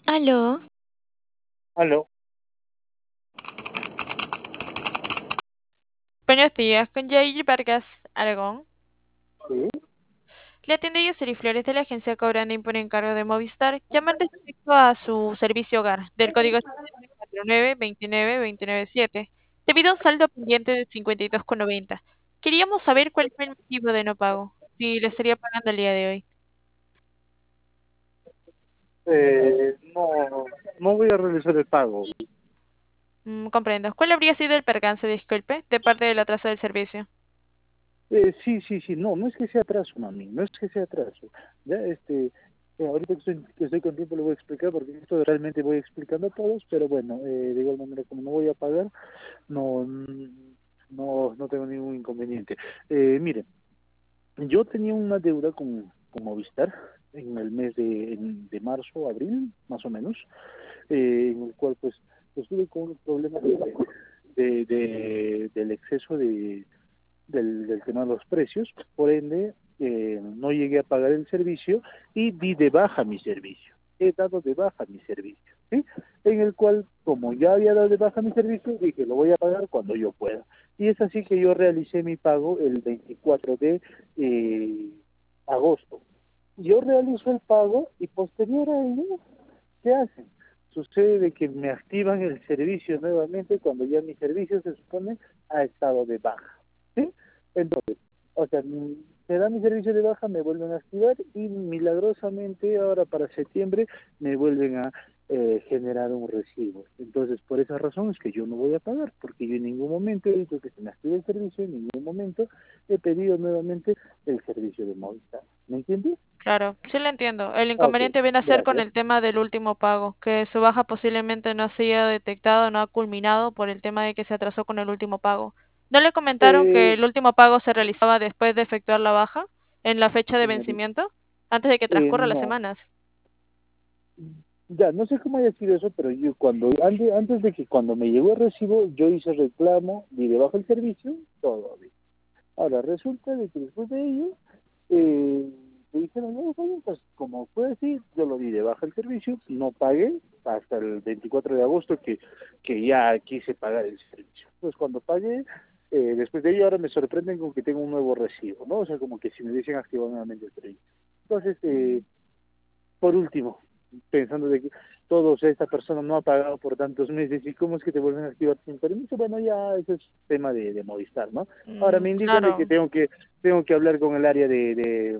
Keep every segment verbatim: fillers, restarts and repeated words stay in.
Aló, Aló, buenos días, con Jair Vargas Aragón. sí, Le atiende Yoseli Flores de la agencia Cobranding por encargo de Movistar. Llaman respecto a su servicio hogar del código cuatro nueve dos nueve dos nueve siete, debido a un saldo pendiente de cincuenta y dos con noventa. Queríamos saber cuál fue el motivo de no pago, si le estaría pagando el día de hoy. eh, no, no voy a realizar el pago. Mm, comprendo. ¿Cuál habría sido el percance, disculpe, de parte del atraso del servicio? Eh, sí, sí, sí, no, no es que sea atraso, mami, no es que sea atraso. Ya, este, eh, ahorita que estoy, que estoy con tiempo le voy a explicar porque esto realmente voy explicando a todos, pero bueno, eh, de igual manera como no voy a pagar, no, mm, no, no tengo ningún inconveniente. Eh, mire, yo tenía una deuda con, con Movistar en el mes de, en- de marzo, abril, más o menos, eh, en el cual pues estuve con un problema de, de, de- del exceso de, del, del tema de los precios, por ende eh, no llegué a pagar el servicio y di de baja mi servicio. He dado de baja mi servicio, ¿sí? En el cual, como ya había dado de baja mi servicio, dije, lo voy a pagar cuando yo pueda. Y es así que yo realicé mi pago el veinticuatro de eh, agosto. Yo realizo el pago y posterior a ello, ¿qué hacen? Sucede de que me activan el servicio nuevamente cuando ya mi servicio se supone ha estado de baja, ¿sí? Entonces, o sea, mm, me da mi servicio de baja, me vuelven a activar y milagrosamente ahora para septiembre me vuelven a eh, generar un recibo. Entonces, por esa razón es que yo no voy a pagar, porque yo en ningún momento he dicho que se me active el servicio, en ningún momento he pedido nuevamente el servicio de Movistar. ¿Me entiendes? Claro, sí lo entiendo. El Ok, inconveniente viene a ser con gracias. el tema del último pago, que su baja posiblemente no se haya detectado, no ha culminado por el tema de que se atrasó con el último pago. ¿No le comentaron que Eh, el último pago se realizaba después de efectuar la baja, en la fecha de señorita, vencimiento, antes de que eh, transcurran las no, semanas? ya, no sé cómo haya sido eso, pero yo cuando, antes, antes de que cuando me llegó el recibo, yo hice reclamo, di de bajo el servicio, todo bien. Ahora, resulta de que después de ello, eh, me dijeron, no, está bien, pues como fue así, yo lo di de baja el servicio, no pagué hasta el veinticuatro de agosto que, que ya quise pagar el servicio. Pues cuando pagué, eh, después de ello ahora me sorprenden con que tengo un nuevo recibo, ¿no? O sea, como que si me hubiesen activado nuevamente el servicio. Entonces, eh, por último, pensando de que todos, esta persona no ha pagado por tantos meses y cómo es que te vuelven a activar sin permiso, bueno, ya ese es tema de, de Movistar, ¿no? Ahora Mm, me indican de que claro. tengo que tengo que hablar con el área de, de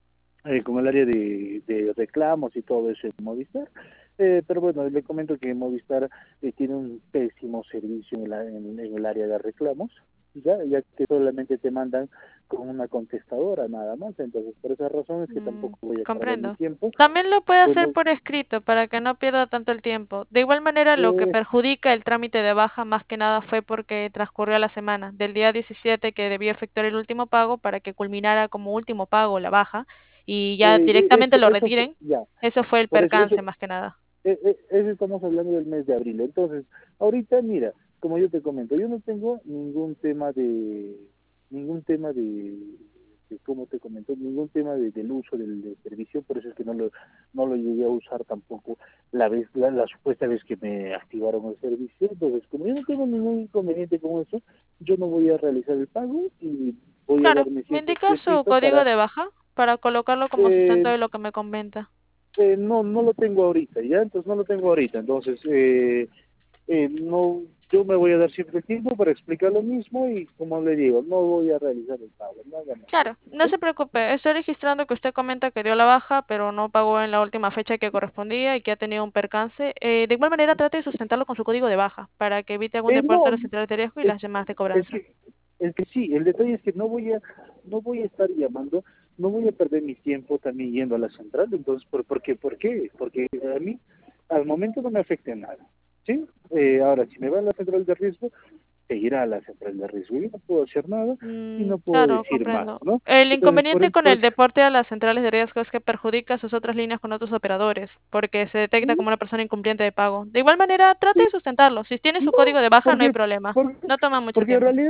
eh, con el área de, de reclamos y todo eso en Movistar. Eh, pero bueno, le comento que Movistar eh, tiene un pésimo servicio en, la, en, en, el área de reclamos, ya, ya que solamente te mandan con una contestadora nada más. Entonces, por esa razón es que Mm, tampoco voy a perder mi comprendo. tiempo. También lo puede hacer Bueno, por escrito para que no pierda tanto el tiempo. De igual manera, lo que eh, perjudica el trámite de baja más que nada fue porque transcurrió la semana, del día diecisiete que debió efectuar el último pago para que culminara como último pago la baja y ya eh, directamente eso, lo eso fue, retiren. ya, Eso fue el por eso, eso, percance más que nada. eh, eh, eso estamos hablando del mes de abril. Entonces, ahorita, mira, como yo te comento, yo no tengo ningún tema de, ningún tema de, de cómo te comento, ningún tema de, del uso del, del servicio, por eso es que no lo, no lo llegué a usar tampoco la vez, la, la supuesta vez que me activaron el servicio. Entonces, como yo no tengo ningún inconveniente con eso, yo no voy a realizar el pago y voy a Claro, darme me cierto indica su tiempito código para de baja para colocarlo como sustento eh, de lo que me comenta. eh, no, no lo tengo ahorita, ¿ya? Entonces no lo tengo ahorita. Entonces, eh, eh, no, yo me voy a dar siempre tiempo para explicar lo mismo y como le digo, no voy a realizar el pago, nada más. Claro, no ¿Sí? se preocupe, estoy registrando que usted comenta que dio la baja, pero no pagó en la última fecha que correspondía y que ha tenido un percance. Eh, de igual manera, trate de sustentarlo con su código de baja para que evite algún Eh, reporte a no, las centrales de riesgo y es, las llamadas de es cobranza. que, es que sí, el detalle es que no voy a, no voy a estar llamando, no voy a perder mi tiempo también yendo a la central. Entonces, ¿por, por qué? ¿Por qué? Porque a mí al momento no me afecta en nada. ¿Sí? Eh, ahora, si me va a la central de riesgo, seguirá a la central de riesgo. Yo no puedo hacer nada y Mm, no puedo claro, decir más, comprendo. ¿no? El Entonces, por, inconveniente el- con por el deporte a las centrales de riesgo es que perjudica sus otras líneas con otros operadores, porque se detecta sí, como una persona incumpliente de pago. De igual manera, trate sí, de sustentarlo. Si tiene su no, código de baja, no hay porque, problema. porque, No toma mucho porque en tiempo. realidad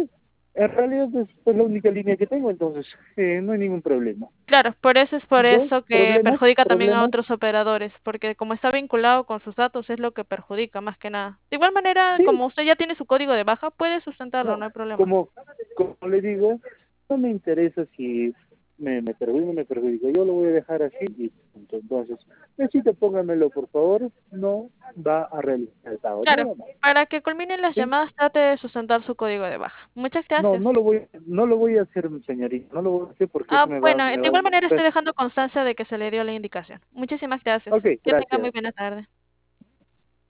En realidad es pues, la única línea que tengo, entonces eh, no hay ningún problema. Claro, por eso es por Dos eso que problemas, perjudica también a problemas, otros operadores, porque como está vinculado con sus datos es lo que perjudica más que nada. De igual manera, sí, como usted ya tiene su código de baja, puede sustentarlo, no, no hay problema. como, como le digo, no me interesa si me, me perjudica o no me perjudica, yo lo voy a dejar así y punto. Entonces, necesito póngamelo por favor, no va a realizar el pago, Claro, nada más. para que culminen las ¿Sí? llamadas, trate de sustentar su código de baja. Muchas No, gracias. no lo voy, no lo voy a hacer, señorita, no lo voy a hacer porque Ah, eso me va, bueno, me de va a igual manera estoy molestar. dejando constancia de que se le dio la indicación. Muchísimas gracias. Ok, Que tenga muy gracias. buena tarde.